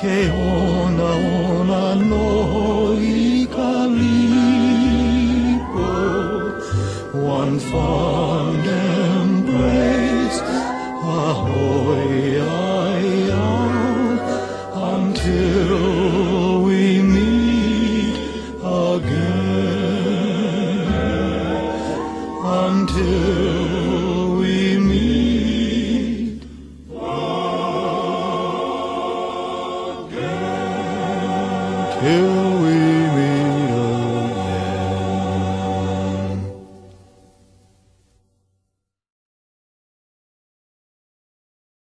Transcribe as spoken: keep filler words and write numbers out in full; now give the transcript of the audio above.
che ona ona noi calipo, one fond embrace, ahoy, aye, aye, until we meet again, until we meet again, till